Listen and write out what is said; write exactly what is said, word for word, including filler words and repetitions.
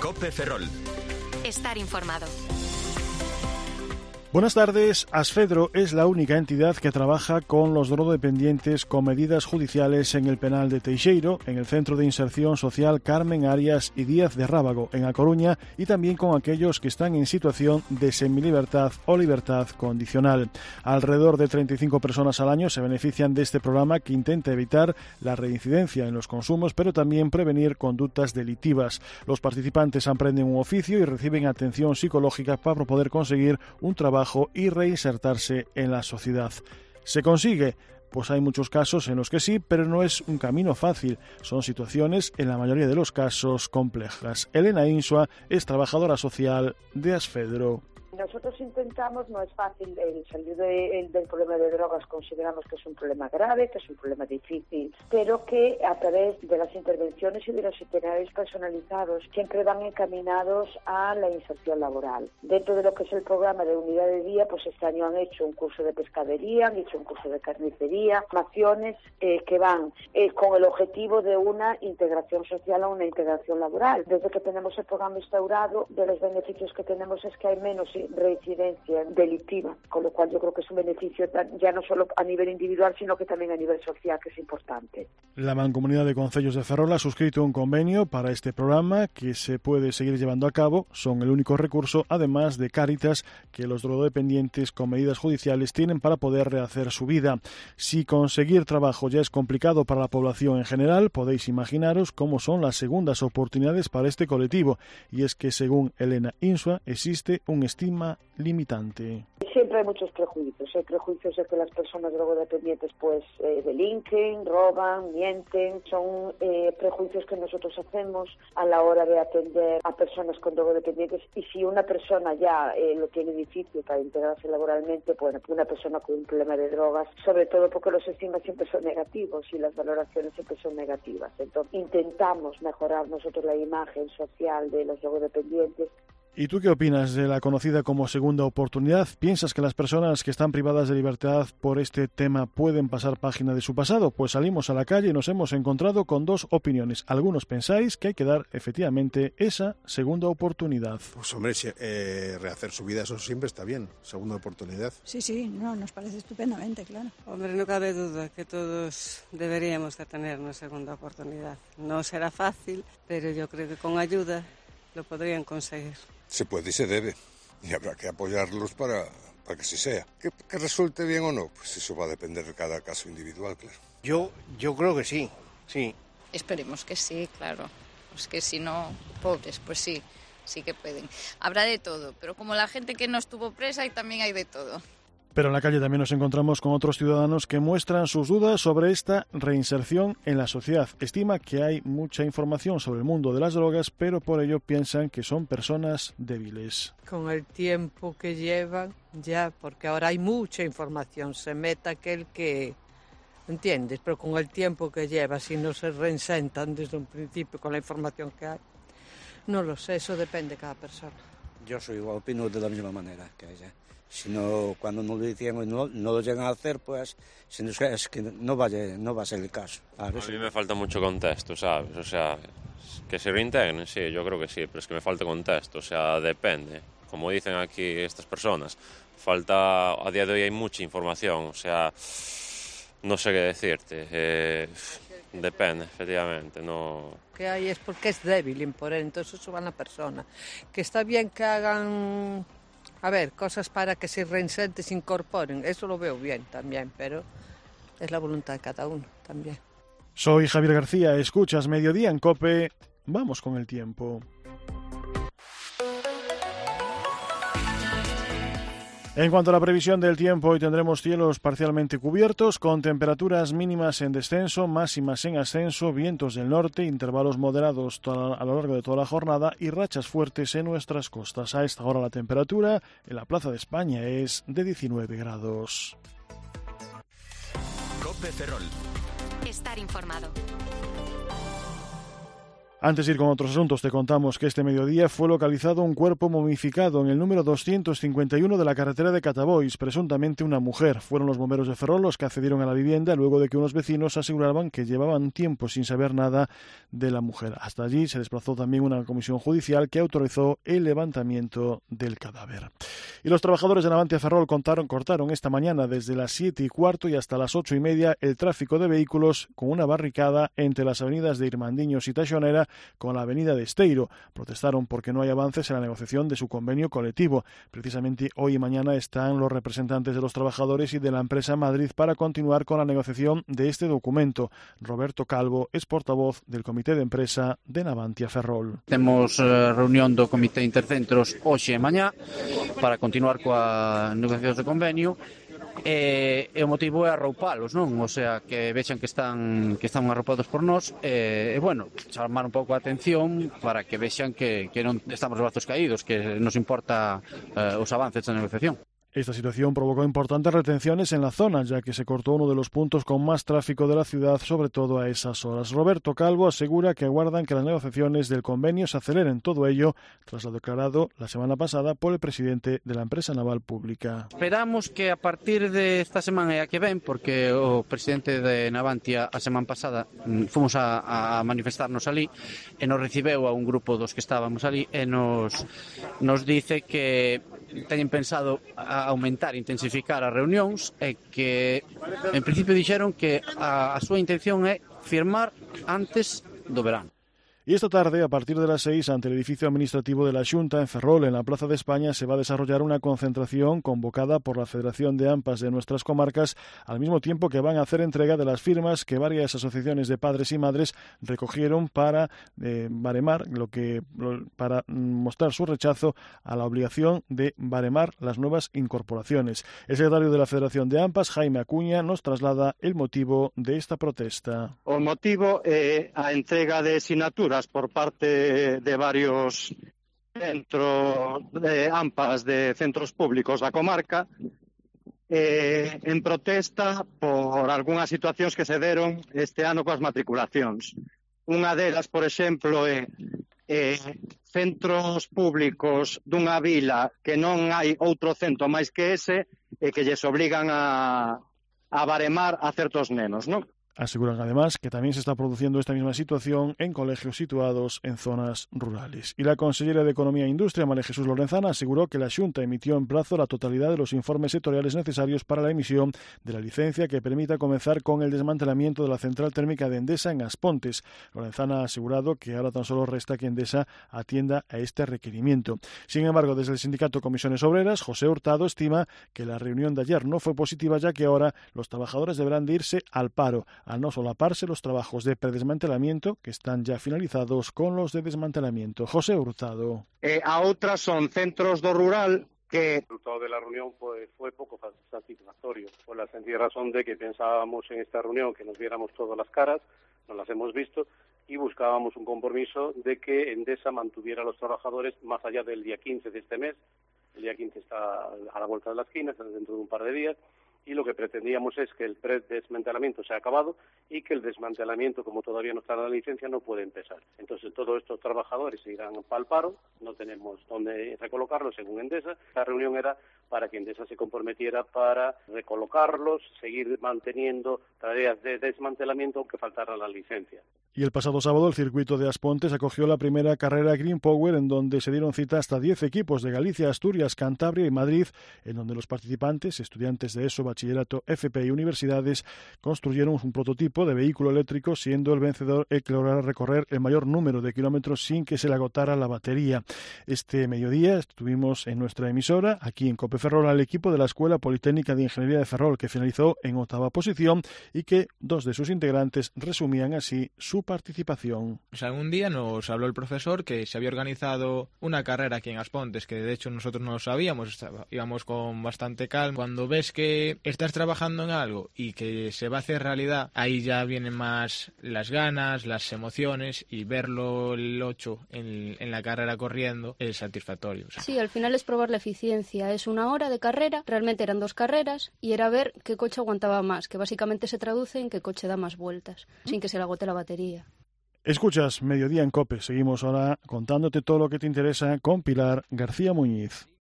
COPE Ferrol. Estar informado. Buenas tardes. Asfedro es la única entidad que trabaja con los drogodependientes con medidas judiciales en el penal de Teixeiro, en el Centro de Inserción Social Carmen Arias y Díaz de Rábago, en A Coruña, y también con aquellos que están en situación de semilibertad o libertad condicional. Alrededor de treinta y cinco personas al año se benefician de este programa que intenta evitar la reincidencia en los consumos, pero también prevenir conductas delictivas. Los participantes aprenden un oficio y reciben atención psicológica para poder conseguir un trabajo y reinsertarse en la sociedad. ¿Se consigue? Pues hay muchos casos en los que sí, pero no es un camino fácil. Son situaciones, en la mayoría de los casos, complejas. Elena Insua es trabajadora social de Asfedro. Nosotros intentamos, no es fácil, el salir de, el, del problema de drogas consideramos que es un problema grave, que es un problema difícil, pero que a través de las intervenciones y de los itinerarios personalizados siempre van encaminados a la inserción laboral. Dentro de lo que es el programa de unidad de día, pues este año han hecho un curso de pescadería, han hecho un curso de carnicería, formaciones eh, que van eh, con el objetivo de una integración social a una integración laboral. Desde que tenemos el programa instaurado, de los beneficios que tenemos es que hay menos reincidencia delictiva, con lo cual yo creo que es un beneficio ya no solo a nivel individual, sino que también a nivel social, que es importante. La Mancomunidad de Concellos de Ferrol ha suscrito un convenio para este programa que se puede seguir llevando a cabo. Son el único recurso, además de Cáritas, que los drogodependientes con medidas judiciales tienen para poder rehacer su vida. Si conseguir trabajo ya es complicado para la población en general, podéis imaginaros cómo son las segundas oportunidades para este colectivo. Y es que, según Elena Insua, existe un estigma limitante. Siempre hay muchos prejuicios. Hay prejuicios de que las personas drogodependientes pues eh, delinquen, roban, mienten. Son eh, prejuicios que nosotros hacemos a la hora de atender a personas con drogodependientes. Y si una persona ya eh, lo tiene difícil para integrarse laboralmente, bueno, una persona con un problema de drogas, sobre todo porque los estigmas siempre son negativos y las valoraciones siempre son negativas. Entonces intentamos mejorar nosotros la imagen social de los drogodependientes. ¿Y tú qué opinas de la conocida como segunda oportunidad? ¿Piensas que las personas que están privadas de libertad por este tema pueden pasar página de su pasado? Pues salimos a la calle y nos hemos encontrado con dos opiniones. Algunos pensáis que hay que dar efectivamente esa segunda oportunidad. Pues hombre, si, eh, rehacer su vida, eso siempre está bien. Segunda oportunidad. Sí, sí, no, nos parece estupendamente, claro. Hombre, no cabe duda que todos deberíamos de tener una segunda oportunidad. No será fácil, pero yo creo que con ayuda lo podrían conseguir. Se puede y se debe, y habrá que apoyarlos para, para que sí sea. Que, que resulte bien o no, pues eso va a depender de cada caso individual, claro. Yo, yo creo que sí, sí. Esperemos que sí, claro. Pues que si no, pobres, pues sí, sí que pueden. Habrá de todo, pero como la gente que no estuvo presa, y también hay de todo. Pero en la calle también nos encontramos con otros ciudadanos que muestran sus dudas sobre esta reinserción en la sociedad. Estima que hay mucha información sobre el mundo de las drogas, pero por ello piensan que son personas débiles. Con el tiempo que llevan, ya, porque ahora hay mucha información, se mete aquel que, ¿entiendes? Pero con el tiempo que lleva, si no se reinsertan desde un principio con la información que hay, no lo sé, eso depende de cada persona. Yo soy igual, opino de la misma manera que ella. Si no, cuando no lo decían y no, no lo llegan a hacer, pues si no, es que no, vaya, no va a ser el caso. A mí me falta mucho contexto, ¿sabes? O sea, que se reintegren, sí, yo creo que sí, pero es que me falta contexto, o sea, depende. Como dicen aquí estas personas, falta, a día de hoy hay mucha información, o sea, no sé qué decirte, eh, depende, efectivamente, no... Que hay es porque es débil, imponer, entonces eso va a la persona. Que está bien que hagan... A ver, cosas para que se reinsenten, se incorporen, eso lo veo bien también, pero es la voluntad de cada uno también. Soy Javier García, escuchas Mediodía en COPE, vamos con el tiempo. En cuanto a la previsión del tiempo, hoy tendremos cielos parcialmente cubiertos, con temperaturas mínimas en descenso, máximas en ascenso, vientos del norte, intervalos moderados a lo largo de toda la jornada y rachas fuertes en nuestras costas. A esta hora la temperatura en la Plaza de España es de diecinueve grados. COPE Ferrol. Estar informado. Antes de ir con otros asuntos, te contamos que este mediodía fue localizado un cuerpo momificado en el número doscientos cincuenta y uno de la carretera de Catabois, presuntamente una mujer. Fueron los bomberos de Ferrol los que accedieron a la vivienda luego de que unos vecinos aseguraban que llevaban tiempo sin saber nada de la mujer. Hasta allí se desplazó también una comisión judicial que autorizó el levantamiento del cadáver. Y los trabajadores de Navantia Ferrol contaron, cortaron esta mañana desde las siete y cuarto y hasta las ocho y media el tráfico de vehículos con una barricada entre las avenidas de Irmandiños y Taxonera con la avenida de Esteiro. Protestaron porque no hay avances en la negociación de su convenio colectivo. Precisamente hoy y mañana están los representantes de los trabajadores y de la empresa en Madrid para continuar con la negociación de este documento. Roberto Calvo es portavoz del Comité de Empresa de Navantia Ferrol. Temos uh, reunión do Comité Intercentros hoxe e mañá para continuar coa negociación do convenio. E, e o motivo é arroupalos, non? O sea, que vexan que están que están arroupados por nós e, e bueno, chamar un pouco a atención para que vexan que, que non estamos de brazos caídos, que nos importa eh, os avances da negociación. Esta situación provocó importantes retenciones en la zona, ya que se cortó uno de los puntos con más tráfico de la ciudad, sobre todo a esas horas. Roberto Calvo asegura que aguardan que las negociaciones del convenio se aceleren, todo ello tras lo declarado la semana pasada por el presidente de la empresa naval pública. Esperamos que a partir de esta semana e a que ven, porque o presidente de Navantia a semana pasada fomos a, a manifestarnos ali e nos recibeu a un grupo dos que estábamos ali e nos, nos dice que teñen pensado a aumentar, intensificar as reunións e que en principio dixeron que a, a súa intención é firmar antes do verano. Y esta tarde, a partir de las seis, ante el edificio administrativo de la Xunta en Ferrol, en la Plaza de España, se va a desarrollar una concentración convocada por la Federación de AMPAs de nuestras comarcas, al mismo tiempo que van a hacer entrega de las firmas que varias asociaciones de padres y madres recogieron para eh, baremar, lo que, para mostrar su rechazo a la obligación de baremar las nuevas incorporaciones. El secretario de la Federación de AMPAs, Jaime Acuña, nos traslada el motivo de esta protesta. O motivo é a entrega de sinaturas por parte de varios centros de AMPAs de centros públicos da comarca eh, en protesta por algunhas situacións que se deron este ano coas matriculacións. Unha delas, por exemplo, é eh, centros públicos dunha vila que non hai outro centro máis que ese e que lles obligan a, a baremar a certos nenos, non? Aseguran además que también se está produciendo esta misma situación en colegios situados en zonas rurales. Y la consellera de Economía e Industria, María Jesús Lorenzana, aseguró que la Xunta emitió en plazo la totalidad de los informes sectoriales necesarios para la emisión de la licencia que permita comenzar con el desmantelamiento de la central térmica de Endesa en Aspontes. Lorenzana ha asegurado que ahora tan solo resta que Endesa atienda a este requerimiento. Sin embargo, desde el sindicato Comisiones Obreras, José Hurtado estima que la reunión de ayer no fue positiva, ya que ahora los trabajadores deberán de irse al paro, al no solaparse los trabajos de predesmantelamiento que están ya finalizados con los de desmantelamiento. José Hurtado. Eh, a outras son centros do rural que... El resultado de la reunión fue, fue poco satisfactorio, por la sencilla razón de que pensábamos en esta reunión que nos viéramos todas las caras, no las hemos visto, y buscábamos un compromiso de que Endesa mantuviera a los trabajadores más allá del día quince de este mes. El día quince está a la vuelta de la esquina, está dentro de un par de días, y lo que pretendíamos es que el predesmantelamiento se ha acabado y que el desmantelamiento, como todavía no está en la licencia, no puede empezar. Entonces todos estos trabajadores se irán para el paro, no tenemos dónde recolocarlos según Endesa. La reunión era para que Endesa se comprometiera para recolocarlos, seguir manteniendo tareas de desmantelamiento aunque faltara la licencia. Y el pasado sábado el circuito de Aspontes acogió la primera carrera Green Power, en donde se dieron cita hasta diez equipos de Galicia, Asturias, Cantabria y Madrid, en donde los participantes, estudiantes de ESO, bachillerato, F P y universidades, construyeron un prototipo de vehículo eléctrico, siendo el vencedor el que lograra recorrer el mayor número de kilómetros sin que se le agotara la batería. Este mediodía estuvimos en nuestra emisora, aquí en Cope Ferrol, al equipo de la Escuela Politécnica de Ingeniería de Ferrol, que finalizó en octava posición y que dos de sus integrantes resumían así su participación. O sea, un día nos habló el profesor que se había organizado una carrera aquí en Aspontes, que de hecho nosotros no lo sabíamos, estaba, íbamos con bastante calma. Cuando ves que estás trabajando en algo y que se va a hacer realidad, ahí ya vienen más las ganas, las emociones, y verlo el ocho en, en la carrera corriendo es satisfactorio. O sea. Sí, al final es probar la eficiencia. Es una hora de carrera, realmente eran dos carreras, y era ver qué coche aguantaba más, que básicamente se traduce en qué coche da más vueltas, sin que se le agote la batería. Escuchas Mediodía en COPE. Seguimos ahora contándote todo lo que te interesa con Pilar García Muñiz.